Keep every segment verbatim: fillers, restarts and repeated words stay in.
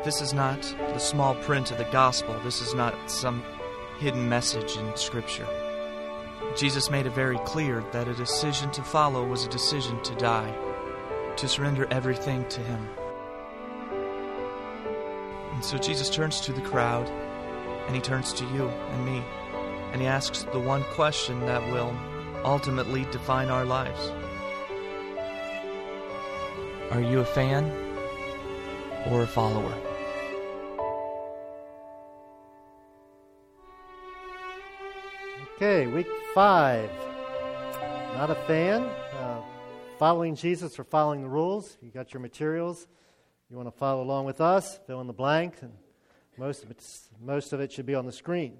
This is not the small print of the gospel. This is not some hidden message in Scripture. Jesus made it very clear that a decision to follow was a decision to die, to surrender everything to Him. And so Jesus turns to the crowd, and He turns to you and me, and He asks the one question that will ultimately define our lives. Are you a fan or a follower? Okay, week five. Not a fan. Uh, following Jesus or following the rules. You got your materials. You want to follow along with us, fill in the blank, and most of it, most of it should be on the screen.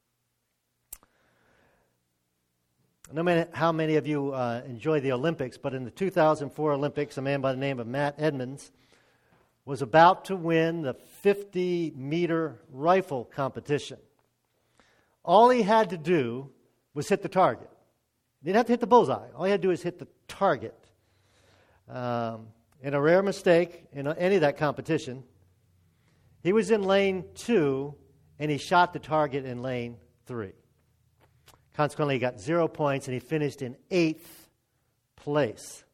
No matter how many of you uh, enjoy the Olympics, but in the two thousand four Olympics, a man by the name of Matt Edmonds was about to win the fifty-meter rifle competition. All he had to do was hit the target. He didn't have to hit the bullseye. All he had to do was hit the target. Um, in a rare mistake in any of that competition, he was in lane two, and he shot the target in lane three. Consequently, he got zero points, and he finished in eighth place.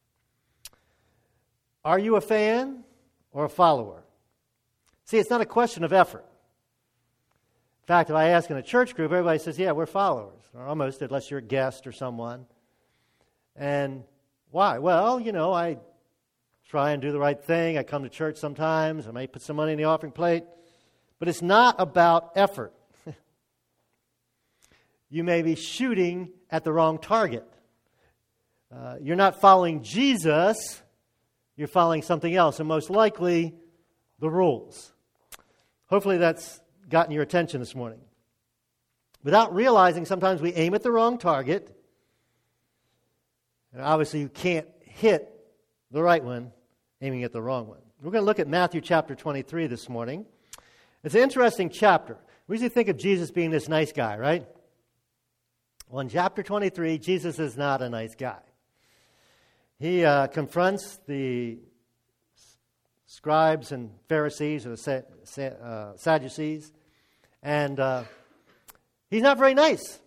Are you a fan or a follower? See, it's not a question of effort. In fact, if I ask in a church group, everybody says, yeah, we're followers, or almost, unless you're a guest or someone. And why? Well, you know, I try and do the right thing. I come to church sometimes. I may put some money in the offering plate. But it's not about effort. You may be shooting at the wrong target. Uh, you're not following Jesus. You're following something else, and most likely, the rules. Hopefully that's gotten your attention this morning. Without realizing, sometimes we aim at the wrong target. And obviously, you can't hit the right one aiming at the wrong one. We're going to look at Matthew chapter twenty-three this morning. It's an interesting chapter. We usually think of Jesus being this nice guy, right? Well, in chapter twenty-three, Jesus is not a nice guy. He uh, confronts the scribes and Pharisees, or the uh, Sadducees, and uh, he's not very nice.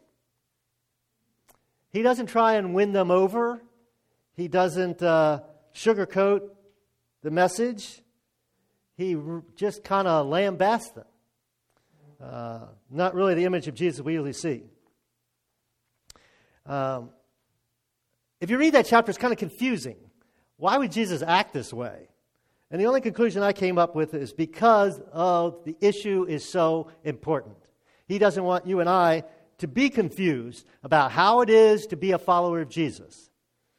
He doesn't try and win them over. He doesn't uh, sugarcoat the message. He r- just kind of lambasts them. Uh, not really the image of Jesus we usually see. Um, if you read that chapter, it's kind of confusing. Why would Jesus act this way? And the only conclusion I came up with is because of the issue is so important. He doesn't want you and I to be confused about how it is to be a follower of Jesus.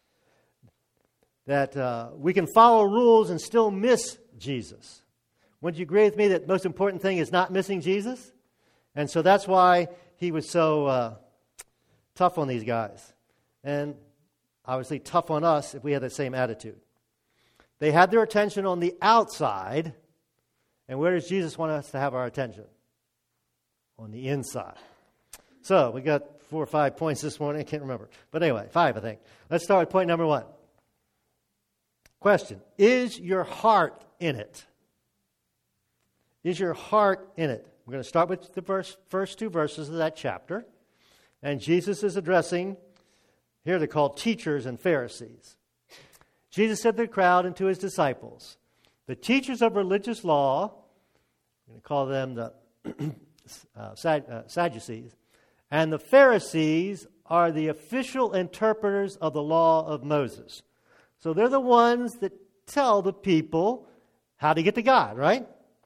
That uh, we can follow rules and still miss Jesus. Wouldn't you agree with me that the most important thing is not missing Jesus? And so that's why he was so uh, tough on these guys. And obviously tough on us if we had the same attitude. They had their attention on the outside. And where does Jesus want us to have our attention? On the inside. So we got four or five points this morning. I can't remember. But anyway, five, I think. Let's start with point number one. Question. Is your heart in it? Is your heart in it? We're going to start with the verse, first two verses of that chapter. And Jesus is addressing, here they're called teachers and Pharisees. Jesus said to the crowd and to his disciples, the teachers of religious law, I'm going to call them the uh, Sad, uh, Sadducees, and the Pharisees are the official interpreters of the law of Moses. So they're the ones that tell the people how to get to God, right?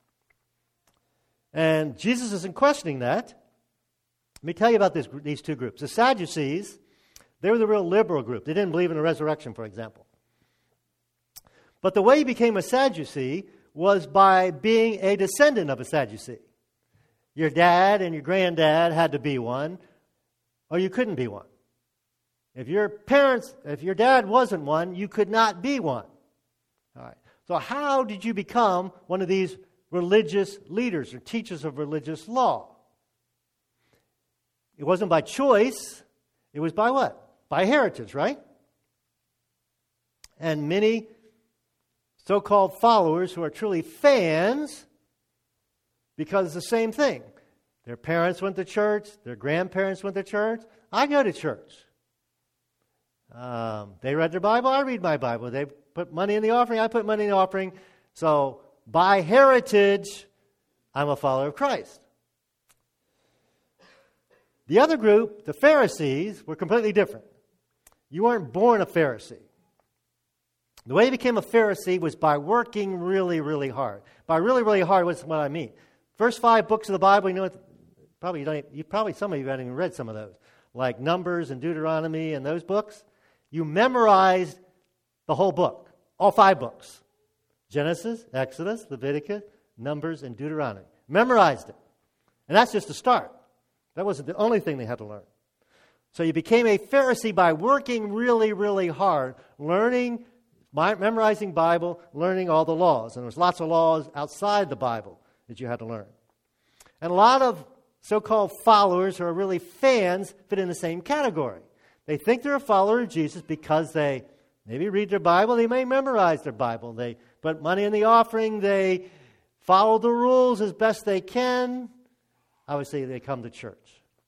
And Jesus isn't questioning that. Let me tell you about this, these two groups. The Sadducees, they were the real liberal group. They didn't believe in the resurrection, for example. But the way he became a Sadducee was by being a descendant of a Sadducee. Your dad and your granddad had to be one, or you couldn't be one. If your parents, if your dad wasn't one, you could not be one. All right. So how did you become one of these religious leaders or teachers of religious law? It wasn't by choice. It was by what? By heritage, right? And many so-called followers who are truly fans because it's the same thing. Their parents went to church. Their grandparents went to church. I go to church. Um, they read their Bible. I read my Bible. They put money in the offering. I put money in the offering. So by heritage, I'm a follower of Christ. The other group, the Pharisees, were completely different. You weren't born a Pharisee. The way you became a Pharisee was by working really, really hard. By really, really hard, what's what I mean? First five books of the Bible, you know what? Probably you don't. Even, you probably some of you haven't even read some of those, like Numbers and Deuteronomy and those books. You memorized the whole book, all five books: Genesis, Exodus, Leviticus, Numbers, and Deuteronomy. Memorized it, and that's just a start. That wasn't the only thing they had to learn. So you became a Pharisee by working really, really hard, learning, memorizing Bible, learning all the laws. And there was lots of laws outside the Bible that you had to learn. And a lot of so-called followers who are really fans fit in the same category. They think they're a follower of Jesus because they maybe read their Bible, they may memorize their Bible, they put money in the offering, they follow the rules as best they can. I would say they come to church.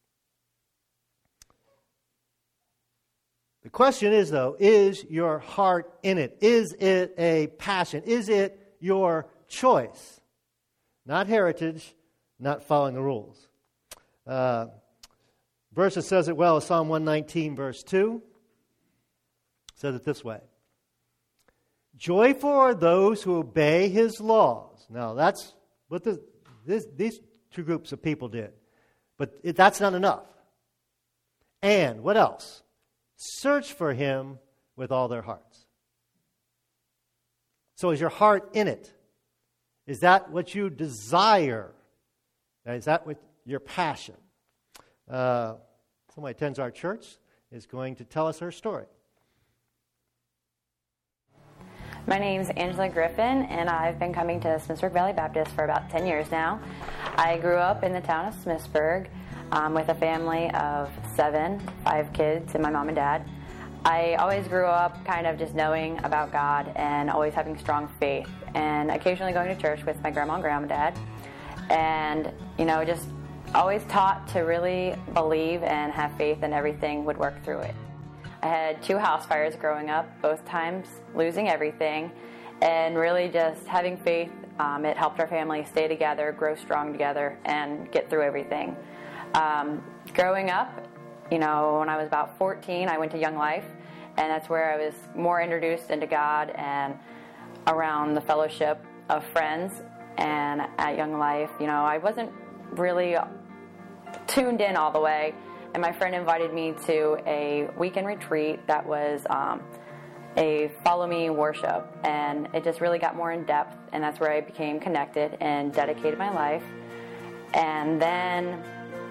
The question is, though, is your heart in it? Is it a passion? Is it your choice? Not heritage, not following the rules. Uh, verse that says it well is Psalm one nineteen, verse two. It says it this way. Joyful are those who obey his laws. Now, that's what the, this, these two groups of people did. But it, that's not enough. And what else? Search for him with all their hearts. So is your heart in it? Is that what you desire? Is that what your passion? Uh, somebody who attends our church is going to tell us her story. My name's Angela Griffin, and I've been coming to Smithsburg Valley Baptist for about ten years now. I grew up in the town of Smithsburg um, with a family of seven, five kids, and my mom and dad. I always grew up kind of just knowing about God and always having strong faith, and occasionally going to church with my grandma and granddad. And, you know, just always taught to really believe and have faith, and everything would work through it. I had two house fires growing up, both times losing everything, and really just having faith. Um, it helped our family stay together, grow strong together, and get through everything. Um, growing up, you know, when I was about fourteen, I went to Young Life, and that's where I was more introduced into God and around the fellowship of friends. And at Young Life, you know, I wasn't really tuned in all the way. And my friend invited me to a weekend retreat that was um, a follow me worship. And it just really got more in depth. And that's where I became connected and dedicated my life. And then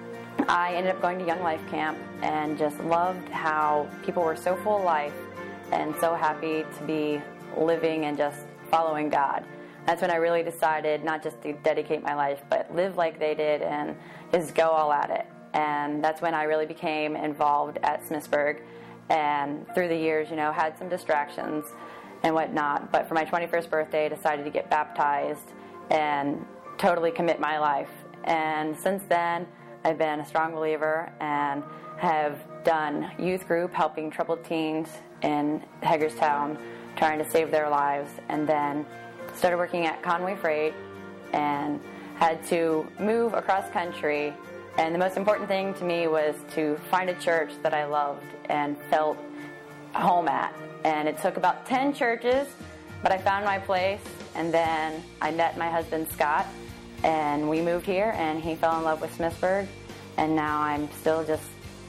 I ended up going to Young Life Camp and just loved how people were so full of life and so happy to be living and just following God. That's when I really decided not just to dedicate my life, but live like they did and just go all at it. And that's when I really became involved at Smithsburg. And through the years, you know, had some distractions and whatnot. But for my twenty-first birthday, I decided to get baptized and totally commit my life. And since then, I've been a strong believer and have done youth group helping troubled teens in Hagerstown, trying to save their lives. And then started working at Conway Freight and had to move across country. And the most important thing to me was to find a church that I loved and felt home at. And it took about ten churches, but I found my place. And then I met my husband, Scott, and we moved here, and he fell in love with Smithsburg. And now I'm still just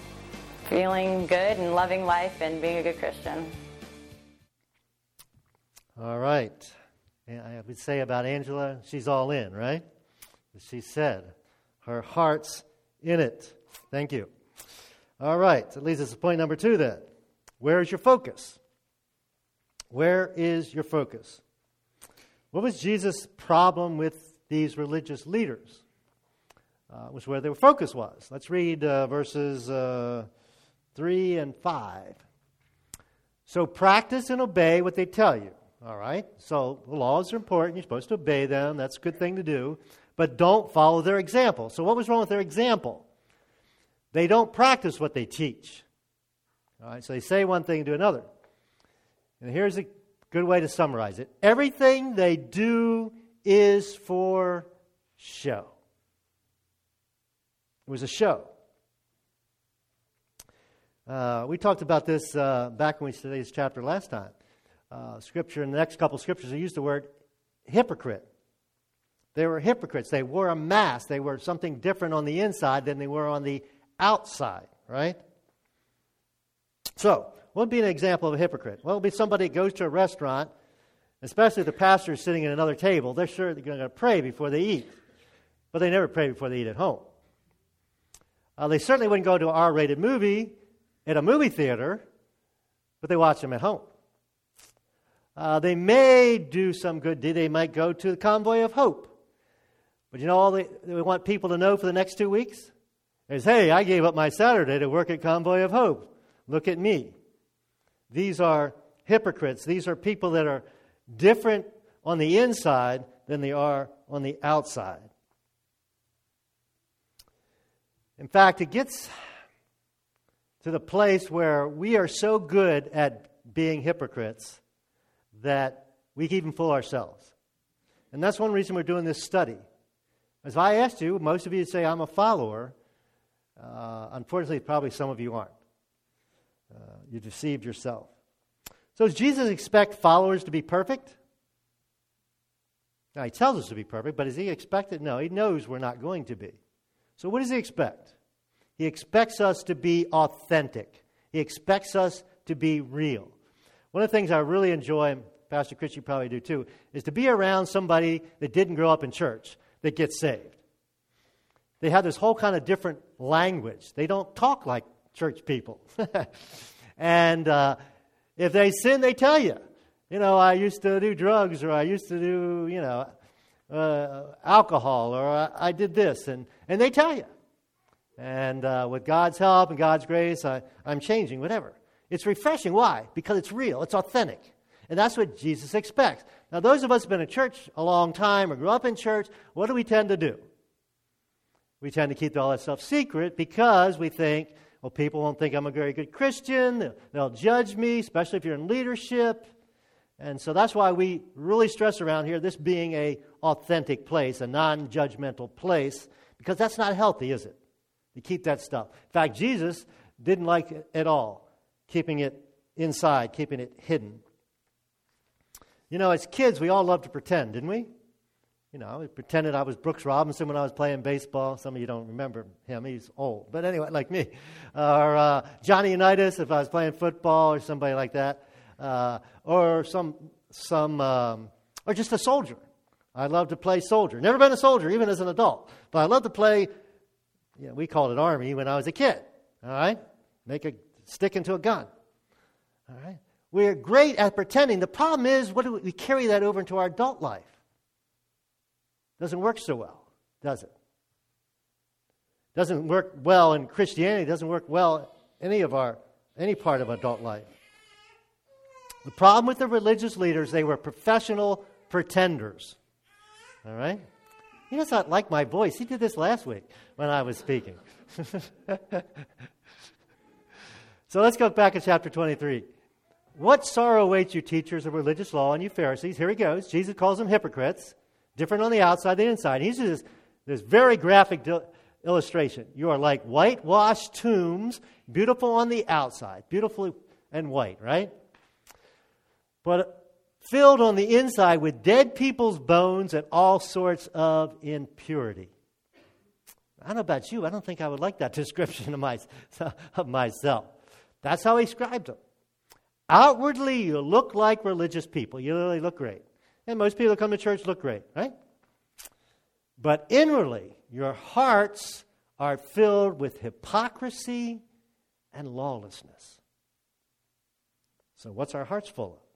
feeling good and loving life and being a good Christian. All right. I would say about Angela, she's all in, right? As she said, her heart's in it. Thank you. All right. That leads us to point number two then. Where is your focus? Where is your focus? What was Jesus' problem with these religious leaders? Uh, was where their focus was. Let's read uh, verses uh, three and five. So practice and obey what they tell you. All right? So the laws are important. You're supposed to obey them. That's a good thing to do. but don't follow their example. So what was wrong with their example? They don't practice what they teach. All right, so they say one thing and do another. And here's a good way to summarize it. Everything they do is for show. It was a show. Uh, we talked about this uh, back when we studied this chapter last time. Uh, scripture, in the next couple of scriptures, they used the word hypocrite. They were hypocrites. They wore a mask. They were something different on the inside than they were on the outside, right? So, what would be an example of a hypocrite? Well, it would be somebody that goes to a restaurant, especially if the pastor is sitting at another table. They're sure they're going to pray before they eat, but they never pray before they eat at home. Uh, they certainly wouldn't go to an R-rated movie at a movie theater, but they watch them at home. Uh, they may do some good deed. They might go to the Convoy of Hope. But you know all they, they want people to know for the next two weeks? Is, hey, I gave up my Saturday to work at Convoy of Hope. Look at me. These are hypocrites. These are people that are different on the inside than they are on the outside. In fact, it gets to the place where we are so good at being hypocrites that we can even fool ourselves. And that's one reason we're doing this study. As I asked you, most of you say, I'm a follower. Uh, unfortunately, probably some of you aren't. Uh, you deceived yourself. So does Jesus expect followers to be perfect? Now, he tells us to be perfect, but does he expect it? No, he knows we're not going to be. So what does he expect? He expects us to be authentic. He expects us to be real. One of the things I really enjoy, and Pastor Chris, you probably do too, is to be around somebody that didn't grow up in church that gets saved. They have this whole kind of different language. They don't talk like church people. and uh, if they sin, they tell you. You know, I used to do drugs, or I used to do, you know, uh, alcohol, or I, I did this. And, and they tell you. And uh, with God's help and God's grace, I, I'm changing, whatever. It's refreshing. Why? Because it's real. It's authentic. And that's what Jesus expects. Now, those of us who have been in church a long time or grew up in church, what do we tend to do? We tend to keep all that stuff secret because we think, well, people won't think I'm a very good Christian. They'll, they'll judge me, especially if you're in leadership. And so that's why we really stress around here this being an authentic place, a non-judgmental place, because that's not healthy, is it? You keep that stuff. In fact, Jesus didn't like it at all, keeping it inside, keeping it hidden. You know, as kids, we all loved to pretend, didn't we? You know, I pretended I was Brooks Robinson when I was playing baseball. Some of you don't remember him. He's old. But anyway, like me. Or uh, Johnny Unitas if I was playing football or somebody like that. Uh, or some, some, um, or just a soldier. I love to play soldier. Never been a soldier, even as an adult. But I love to play, you know, we called it Army when I was a kid. All right? Make a stick into a gun. All right? We're great at pretending. The problem is, what do we, we carry that over into our adult life? Doesn't work so well, does it? Doesn't work well in Christianity. Doesn't work well any of our any part of adult life. The problem with the religious leaders, they were professional pretenders. All right? He does not like my voice. He did this last week when I was speaking. So let's go back to chapter twenty-three. What sorrow awaits you, teachers of religious law, and you Pharisees? Here he goes. Jesus calls them hypocrites, different on the outside than inside. He uses this, this very graphic de- illustration. You are like whitewashed tombs, beautiful on the outside, beautiful and white, right? But filled on the inside with dead people's bones and all sorts of impurity. I don't know about you. I don't think I would like that description of, my, of myself. That's how he described them. Outwardly, you look like religious people. You really look great. And most people that come to church look great, right? But inwardly, your hearts are filled with hypocrisy and lawlessness. So what's our hearts full of?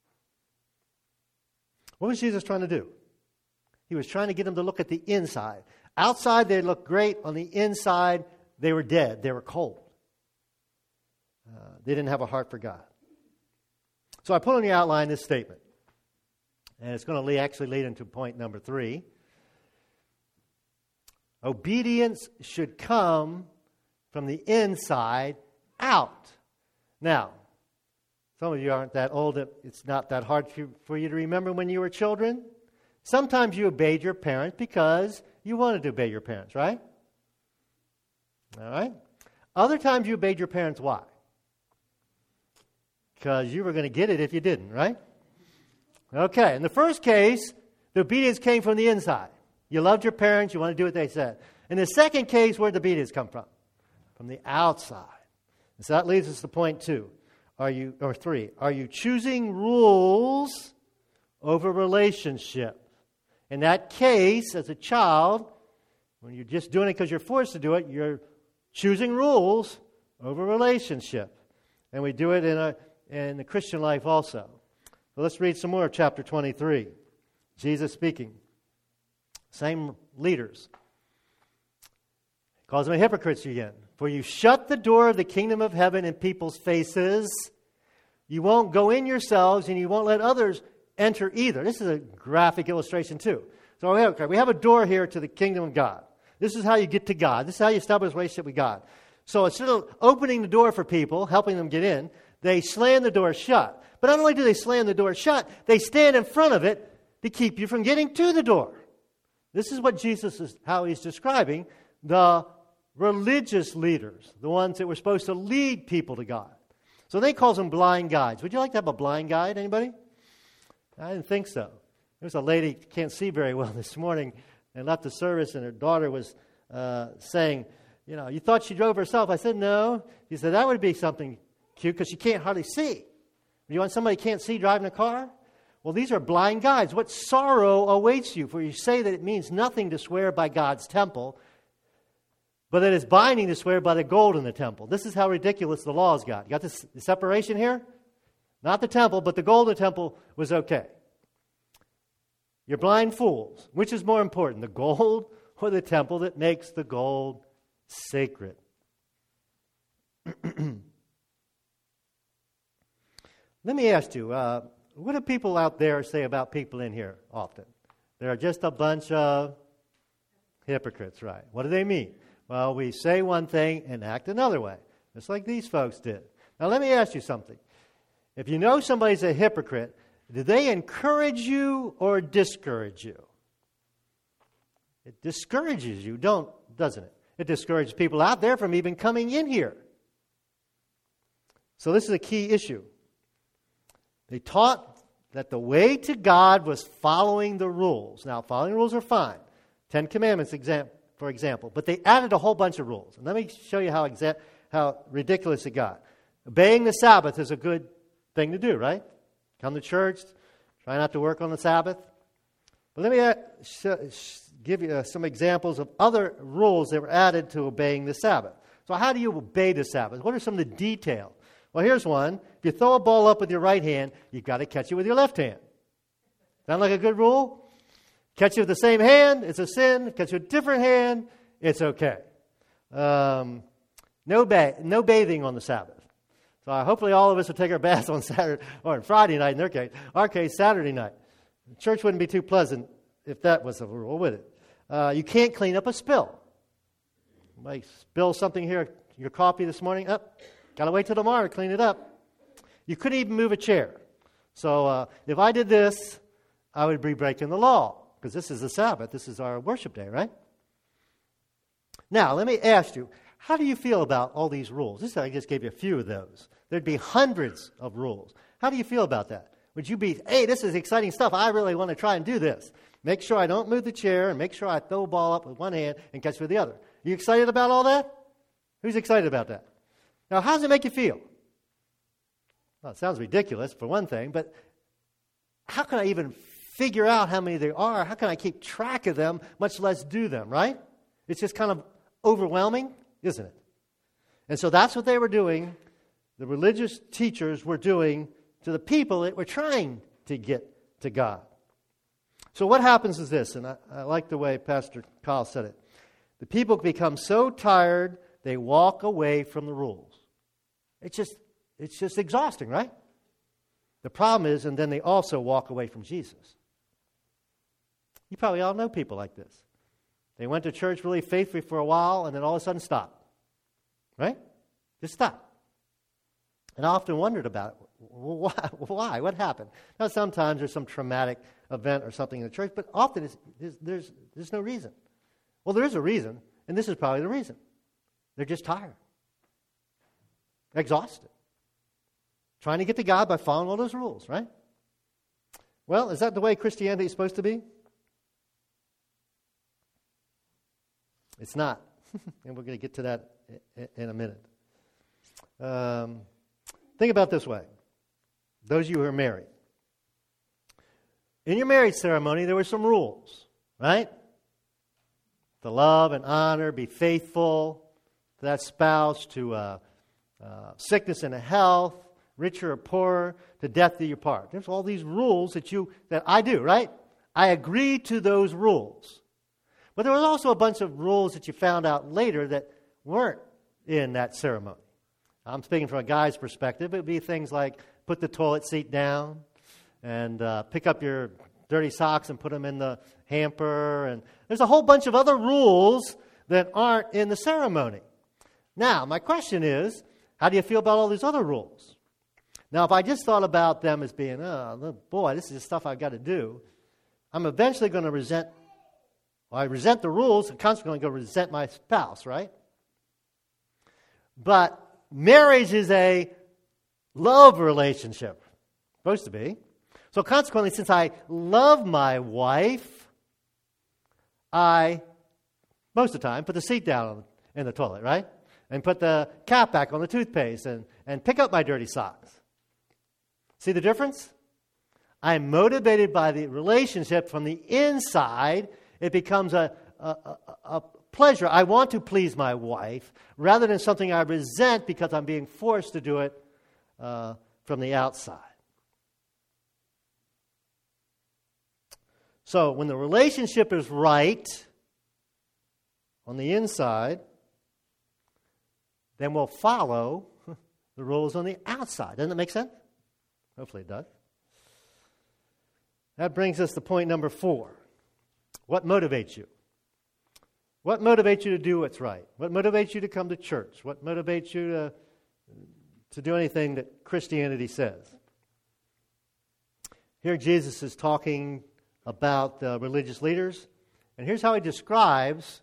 What was Jesus trying to do? He was trying to get them to look at the inside. Outside, they looked great. On the inside, they were dead. They were cold. Uh, they didn't have a heart for God. So I put on the outline this statement. And it's going to lead, actually lead into point number three. Obedience should come from the inside out. Now, some of you aren't that old. It's not that hard for you to remember when you were children. Sometimes you obeyed your parents because you wanted to obey your parents, right? All right? Other times you obeyed your parents, why? Because you were going to get it if you didn't, right? Okay, in the first case, the obedience came from the inside. You loved your parents, you want to do what they said. In the second case, where did the obedience come from? From the outside. And so that leads us to point two. Are you, or three, are you choosing rules over relationship? In that case, as a child, when you're just doing it because you're forced to do it, you're choosing rules over relationship. And we do it in, a, in the Christian life also. So let's read some more of chapter twenty-three. Jesus speaking. Same leaders. Calls them hypocrites again. For you shut the door of the kingdom of heaven in people's faces. You won't go in yourselves, and you won't let others enter either. This is a graphic illustration too. So okay, we have a door here to the kingdom of God. This is how you get to God. This is how you establish a relationship with God. So instead of opening the door for people, helping them get in, they slam the door shut. But not only do they slam the door shut, they stand in front of it to keep you from getting to the door. This is what Jesus is, how he's describing the religious leaders, the ones that were supposed to lead people to God. So they call them blind guides. Would you like to have a blind guide, anybody? I didn't think so. There was a lady who can't see very well this morning and left the service, and her daughter was uh, saying, you know, you thought she drove herself. I said, no. He said, that would be something cute because she can't hardly see. You want somebody who can't see driving a car? Well, these are blind guides. What sorrow awaits you? For you say that it means nothing to swear by God's temple, but that it's binding to swear by the gold in the temple. This is how ridiculous the law has got. You got this the separation here? Not the temple, but the gold in the temple was okay. You're blind fools. Which is more important, the gold or the temple that makes the gold sacred? Let me ask you, uh, what do people out there say about people in here often? They're just a bunch of hypocrites, right? What do they mean? Well, we say one thing and act another way, just like these folks did. Now, let me ask you something. If you know somebody's a hypocrite, do they encourage you or discourage you? It discourages you, don't, doesn't it? It discourages people out there from even coming in here. So this is a key issue. They taught that the way to God was following the rules. Now, following the rules are fine. Ten Commandments, exam- for example. But they added a whole bunch of rules. And let me show you how exa- how ridiculous it got. Obeying the Sabbath is a good thing to do, right? Come to church, try not to work on the Sabbath. But let me uh, sh- sh- give you uh, some examples of other rules that were added to obeying the Sabbath. So how do you obey the Sabbath? What are some of the details? Well, here's one. If you throw a ball up with your right hand, you've got to catch it with your left hand. Sound like a good rule? Catch it with the same hand, it's a sin. Catch it with a different hand, it's okay. Um, no, ba- no bathing on the Sabbath. So uh, hopefully all of us will take our baths on Saturday, or on Friday night in their case. Our case, Saturday night. The church wouldn't be too pleasant if that was a rule, would it? Uh, you can't clean up a spill. You might spill something here, your coffee this morning, up. Got to wait till tomorrow to clean it up. You couldn't even move a chair. So uh, if I did this, I would be breaking the law. Because this is the Sabbath. This is our worship day, right? Now, let me ask you, how do you feel about all these rules? This I just gave you a few of those. There'd be hundreds of rules. How do you feel about that? Would you be, hey, this is exciting stuff. I really want to try and do this. Make sure I don't move the chair and make sure I throw a ball up with one hand and catch it with the other. You excited about all that? Who's excited about that? Now, how does it make you feel? Well, it sounds ridiculous for one thing, but how can I even figure out how many there are? How can I keep track of them, much less do them, right? It's just kind of overwhelming, isn't it? And so that's what they were doing. The religious teachers were doing to the people that were trying to get to God. So what happens is this, and I, I like the way Pastor Kyle said it. The people become so tired, they walk away from the rules. It's just, it's just exhausting, right? The problem is, and then they also walk away from Jesus. You probably all know people like this. They went to church really faithfully for a while and then all of a sudden stopped. Right? Just stopped. And I often wondered about it. Why? Why? What happened? Now, sometimes there's some traumatic event or something in the church, but often it's, there's, there's, there's no reason. Well, there is a reason, and this is probably the reason. They're just tired. Exhausted. Trying to get to God by following all those rules, right? Well, is that the way Christianity is supposed to be? It's not. And we're going to get to that in a minute. Um, think about it this way. Those of you who are married. In your marriage ceremony, there were some rules, right? To love and honor, be faithful to that spouse, to uh, uh, sickness and health, richer or poorer, to death do you part. There's all these rules that you that I do, right? I agree to those rules. But there was also a bunch of rules that you found out later that weren't in that ceremony. I'm speaking from a guy's perspective. It would be things like put the toilet seat down and uh, pick up your dirty socks and put them in the hamper. And there's a whole bunch of other rules that aren't in the ceremony. Now, my question is, how do you feel about all these other rules? Now, if I just thought about them as being, oh, boy, this is stuff I've got to do, I'm eventually going to resent, well, I resent the rules and consequently going to resent my spouse, right? But marriage is a love relationship. Supposed to be. So consequently, since I love my wife, I, most of the time, put the seat down in the toilet, right? And put the cap back on the toothpaste and, and pick up my dirty socks. See the difference? I'm motivated by the relationship from the inside. It becomes a, a, a, a pleasure. I want to please my wife rather than something I resent because I'm being forced to do it uh, from the outside. So when the relationship is right on the inside, then we'll follow the rules on the outside. Doesn't that make sense? Hopefully it does. That brings us to point number four. What motivates you? What motivates you to do what's right? What motivates you to come to church? What motivates you to, to do anything that Christianity says? Here Jesus is talking about uh, religious leaders, and here's how he describes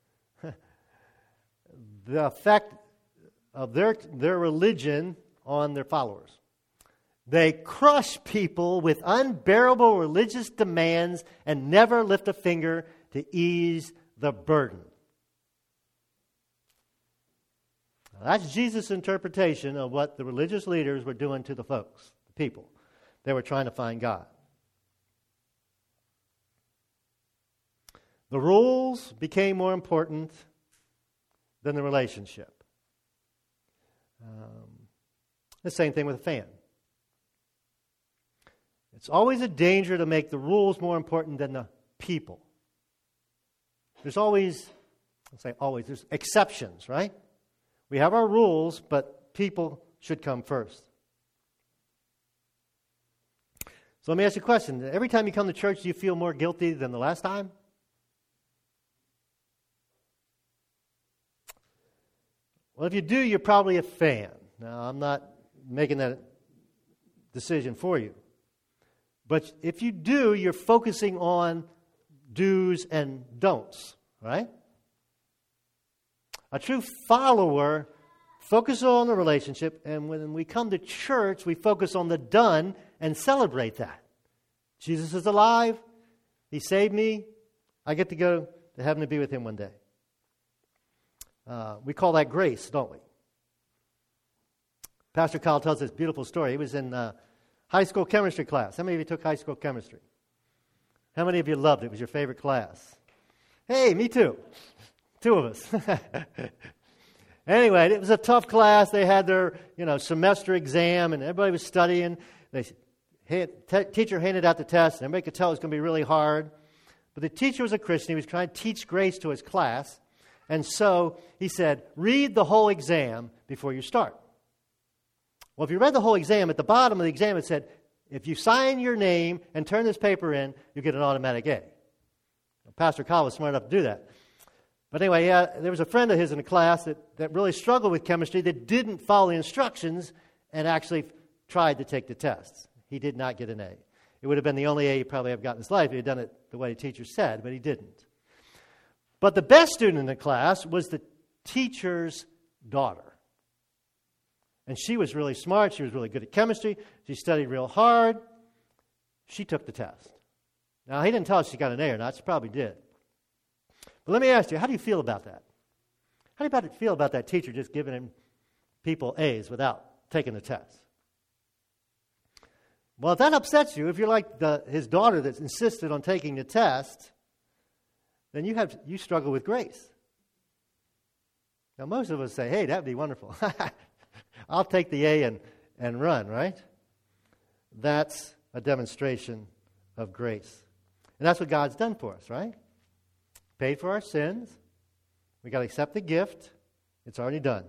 the effect of their, their religion on their followers. They crush people with unbearable religious demands and never lift a finger to ease the burden. Now, that's Jesus' interpretation of what the religious leaders were doing to the folks, the people. They were trying to find God. The rules became more important than the relationship. Um, the same thing with a fan. It's always a danger to make the rules more important than the people. There's always, I'll say always, there's exceptions, right? We have our rules, but people should come first. So let me ask you a question. Every time you come to church, do you feel more guilty than the last time? Well, if you do, you're probably a fan. Now, I'm not making that decision for you. But if you do, you're focusing on do's and don'ts, right? A true follower focuses on the relationship, and when we come to church, we focus on the done and celebrate that. Jesus is alive. He saved me. I get to go to heaven to be with Him one day. Uh, we call that grace, don't we? Pastor Kyle tells this beautiful story. He was in uh, high school chemistry class. How many of you took high school chemistry? How many of you loved it? It was your favorite class? Hey, me too. Two of us. Anyway, it was a tough class. They had their, you know, semester exam, and everybody was studying. They had, t- teacher handed out the test, and everybody could tell it was going to be really hard. But the teacher was a Christian. He was trying to teach grace to his class. And so he said, read the whole exam before you start. Well, if you read the whole exam, at the bottom of the exam it said, if you sign your name and turn this paper in, you get an automatic A. Pastor Kyle was smart enough to do that. But anyway, yeah, there was a friend of his in the class that, that really struggled with chemistry that didn't follow the instructions and actually tried to take the tests. He did not get an A. It would have been the only A he probably ever got in his life if he had done it the way the teacher said, but he didn't. But the best student in the class was the teacher's daughter. And she was really smart. She was really good at chemistry. She studied real hard. She took the test. Now, he didn't tell us she got an A or not. She probably did. But let me ask you, how do you feel about that? How do you feel about that teacher just giving him people A's without taking the test? Well, if that upsets you, if you're like the, his daughter that's insisted on taking the test, then you have you struggle with grace. Now, most of us say, hey, that would be wonderful. I'll take the A and, and run, right? That's a demonstration of grace. And that's what God's done for us, right? Paid for our sins. We got to accept the gift. It's already done.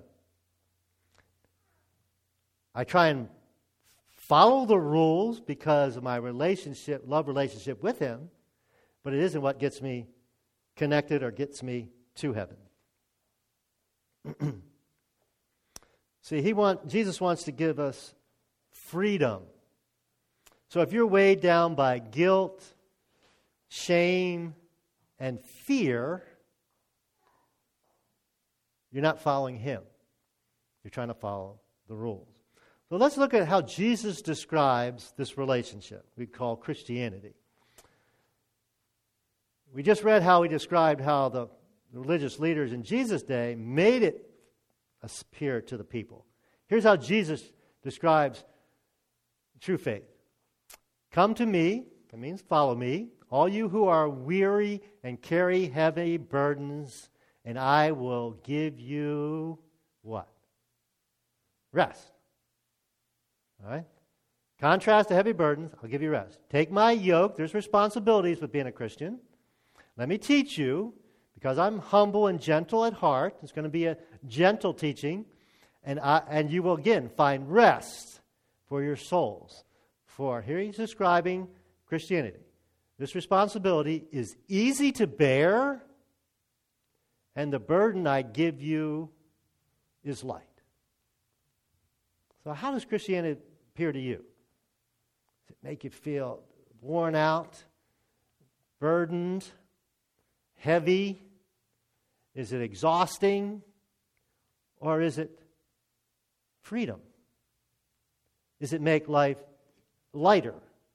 I try and follow the rules because of my relationship, love relationship with Him, but it isn't what gets me connected or gets me to heaven. See, he want, Jesus wants to give us freedom. So if you're weighed down by guilt, shame, and fear, you're not following Him. You're trying to follow the rules. So let's look at how Jesus describes this relationship we call Christianity. We just read how He described how the religious leaders in Jesus' day made it appear to the people. Here's how Jesus describes true faith. Come to me, that means follow me, all you who are weary and carry heavy burdens, and I will give you what? Rest. All right? Contrast to heavy burdens, I'll give you rest. Take my yoke. There's responsibilities with being a Christian. Let me teach you, because I'm humble and gentle at heart. It's going to be a gentle teaching, and I, and you will again find rest for your souls. For here he's describing Christianity. This responsibility is easy to bear, and the burden I give you is light. So how does Christianity appear to you? Does it make you feel worn out, burdened, heavy? Is it exhausting? Or is it freedom? Does it make life lighter?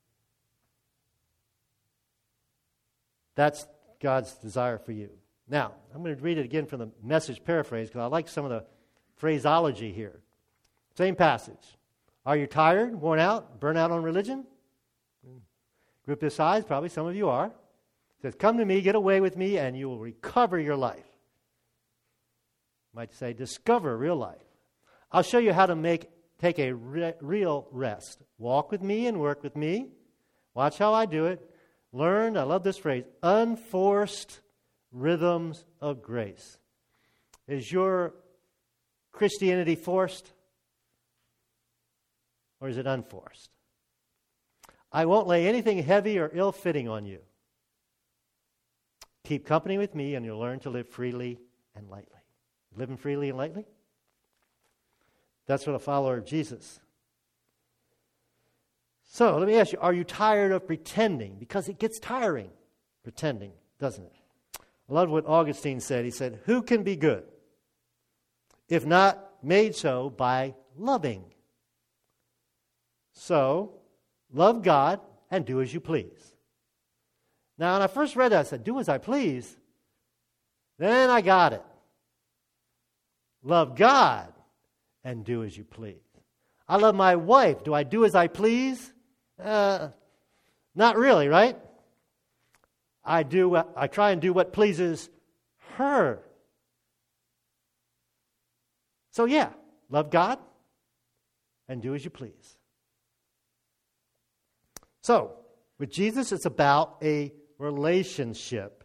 That's God's desire for you. Now, I'm going to read it again from the Message paraphrase because I like some of the phraseology here. Same passage. Are you tired, worn out, burnt out on religion? Group this size, probably some of you are. It says, come to me, get away with me, and you will recover your life. You might say, discover real life. I'll show you how to make take a re- real rest. Walk with me and work with me. Watch how I do it. Learn, I love this phrase, unforced rhythms of grace. Is your Christianity forced? Or is it unforced? I won't lay anything heavy or ill-fitting on you. Keep company with me and you'll learn to live freely and lightly. Living freely and lightly? That's what a follower of Jesus. So, let me ask you, are you tired of pretending? Because it gets tiring, pretending, doesn't it? I love what Augustine said. He said, who can be good if not made so by loving? So, love God and do as you please. Now, when I first read that, I said, do as I please. Then I got it. Love God and do as you please. I love my wife. Do I do as I please? Uh, not really, right? I do. I try and do what pleases her. So yeah, love God and do as you please. So, with Jesus, it's about a relationship.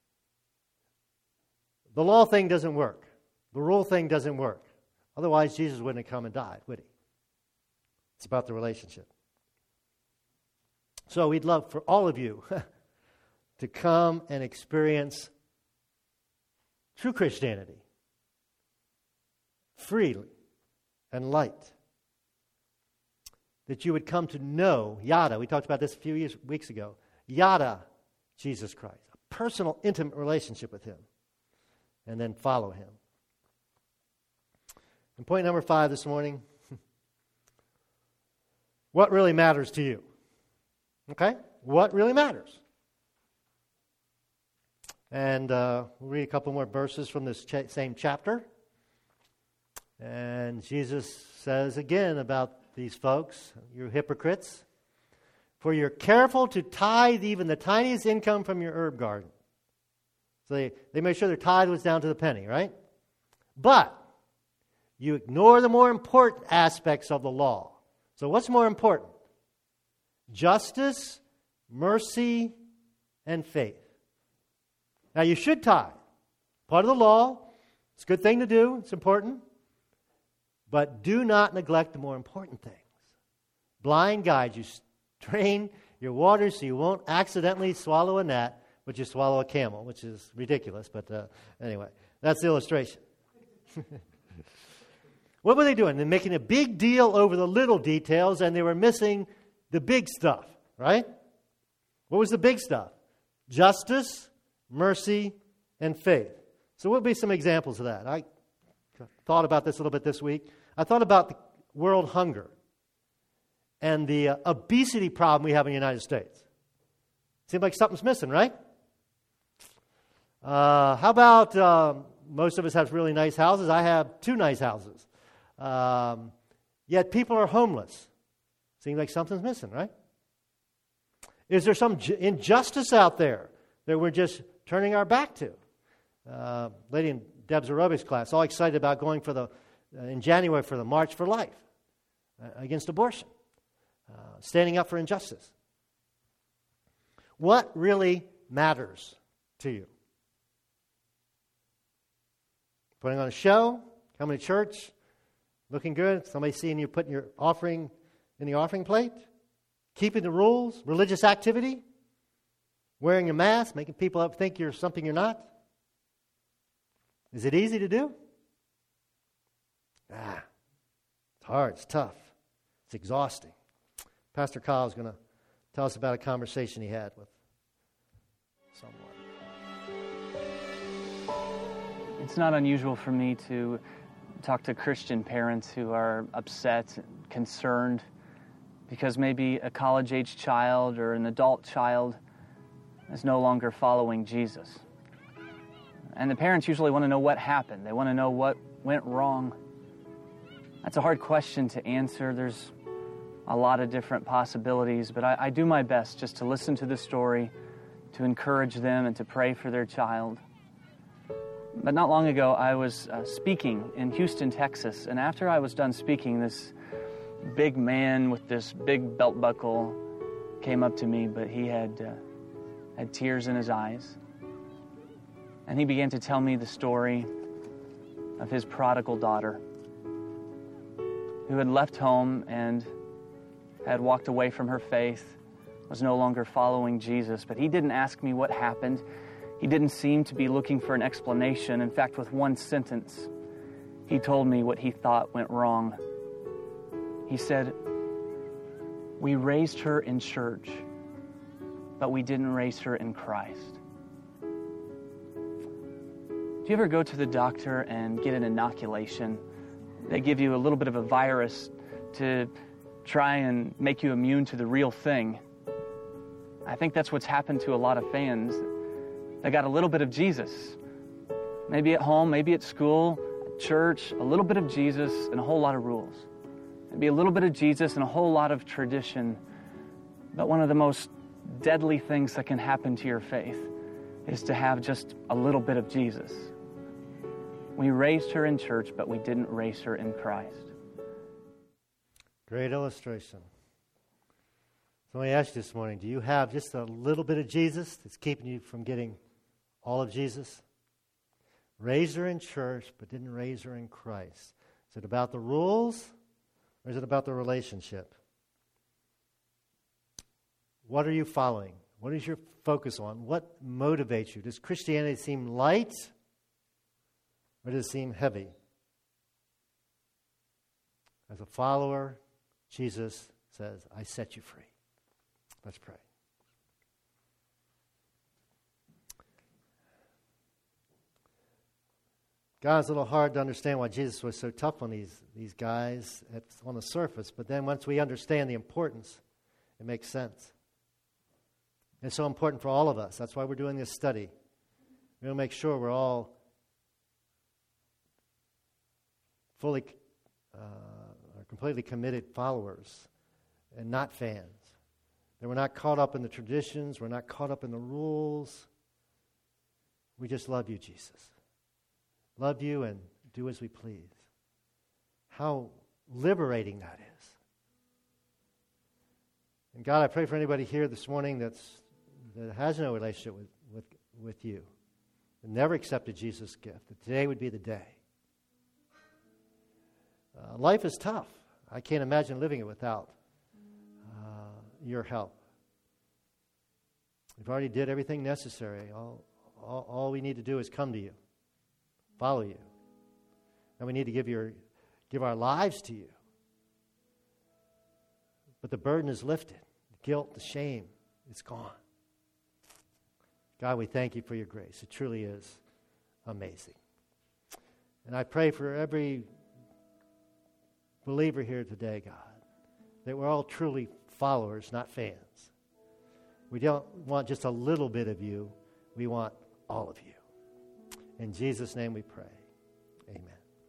The law thing doesn't work. The rule thing doesn't work. Otherwise, Jesus wouldn't have come and died, would he? It's about the relationship. So we'd love for all of you to come and experience true Christianity, freely and light. That you would come to know, yada, we talked about this a few years, weeks ago, yada, Jesus Christ, a personal, intimate relationship with Him, and then follow Him. And point number five this morning, what really matters to you? Okay? What really matters? And uh, we'll read a couple more verses from this ch- same chapter. And Jesus says again about these folks, you hypocrites, for you're careful to tithe even the tiniest income from your herb garden. So they, they made sure their tithe was down to the penny, right? But you ignore the more important aspects of the law. So what's more important? Justice, mercy, and faith. Now you should tithe. Part of the law. It's a good thing to do. It's important. But do not neglect the more important things. Blind guides, you strain your water so you won't accidentally swallow a gnat, but you swallow a camel, which is ridiculous. But uh, anyway, that's the illustration. What were they doing? They're making a big deal over the little details, and they were missing the big stuff, right? What was the big stuff? Justice, mercy, and faith. So what would be some examples of that? I thought about this a little bit this week. I thought about the world hunger and the uh, obesity problem we have in the United States. Seems like something's missing, right? Uh, how about um, most of us have really nice houses? I have two nice houses. Um, yet people are homeless. Seems like something's missing, right? Is there some ju- injustice out there that we're just turning our back to? Uh, lady in Deb's aerobics class, all excited about going for the uh, in January for the March for Life uh, against abortion, uh, standing up for injustice. What really matters to you? Putting on a show, coming to church, looking good, somebody seeing you putting your offering in the offering plate, keeping the rules, religious activity, wearing a mask, making people up think you're something you're not. Is it easy to do? Ah, it's hard, it's tough, it's exhausting. Pastor Kyle is going to tell us about a conversation he had with someone. It's not unusual for me to talk to Christian parents who are upset, concerned, because maybe a college-age child or an adult child is no longer following Jesus. And the parents usually want to know what happened. They want to know what went wrong. That's a hard question to answer. There's a lot of different possibilities, but I, I do my best just to listen to the story, to encourage them, and to pray for their child. But not long ago, I was uh, speaking in Houston, Texas, and after I was done speaking, this big man with this big belt buckle came up to me, but he had uh, had tears in his eyes. And he began to tell me the story of his prodigal daughter who had left home and had walked away from her faith, was no longer following Jesus. But he didn't ask me what happened. He didn't seem to be looking for an explanation. In fact, with one sentence, he told me what he thought went wrong. He said, "We raised her in church, but we didn't raise her in Christ." Do you ever go to the doctor and get an inoculation? They give you a little bit of a virus to try and make you immune to the real thing. I think that's what's happened to a lot of fans. They got a little bit of Jesus. Maybe at home, maybe at school, at church, a little bit of Jesus and a whole lot of rules. Maybe a little bit of Jesus and a whole lot of tradition. But one of the most deadly things that can happen to your faith is to have just a little bit of Jesus. We raised her in church, but we didn't raise her in Christ. Great illustration. So let me ask you this morning, do you have just a little bit of Jesus that's keeping you from getting all of Jesus? Raised her in church, but didn't raise her in Christ. Is it about the rules, or is it about the relationship? What are you following? What is your focus on? What motivates you? Does Christianity seem light, Or does it seem heavy? As a follower, Jesus says, I set you free. Let's pray. God, it's a little hard to understand why Jesus was so tough on these, these guys at, on the surface, but then once we understand the importance, it makes sense. It's so important for all of us. That's why we're doing this study. We're going to make sure we're all fully, uh, or completely committed followers and not fans. That we're not caught up in the traditions. We're not caught up in the rules. We just love you, Jesus. Love you and do as we please. How liberating that is. And God, I pray for anybody here this morning that's, that has no relationship with, with, with you, that never accepted Jesus' gift, that today would be the day. Uh, life is tough. I can't imagine living it without uh, your help. We've already did everything necessary. All, all, all we need to do is come to you, follow you. And we need to give your, give our lives to you. But the burden is lifted. The guilt, the shame, it's gone. God, we thank you for your grace. It truly is amazing. And I pray for every believer here today, God, that we're all truly followers, not fans. We don't want just a little bit of you. We want all of you. In Jesus' name we pray. Amen.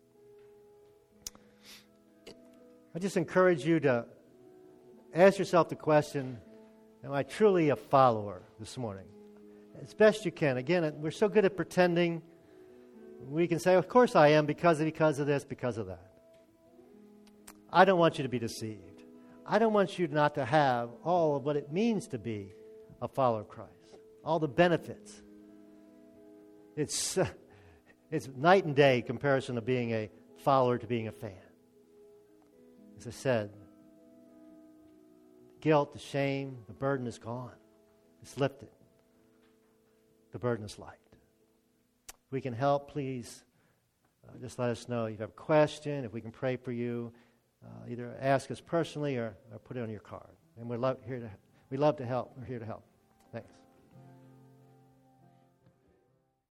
I just encourage you to ask yourself the question, am I truly a follower this morning? As best you can. Again, we're so good at pretending. We can say, of course I am, because of, because of this, because of that. I don't want you to be deceived. I don't want you not to have all of what it means to be a follower of Christ. All the benefits. It's, uh, it's night and day comparison of being a follower to being a fan. As I said, the guilt, the shame, the burden is gone. It's lifted. The burden is light. If we can help, please uh, just let us know. If you have a question, if we can pray for you, uh, either ask us personally or, or put it on your card. And we're love, here to, we love to help. We're here to help. Thanks.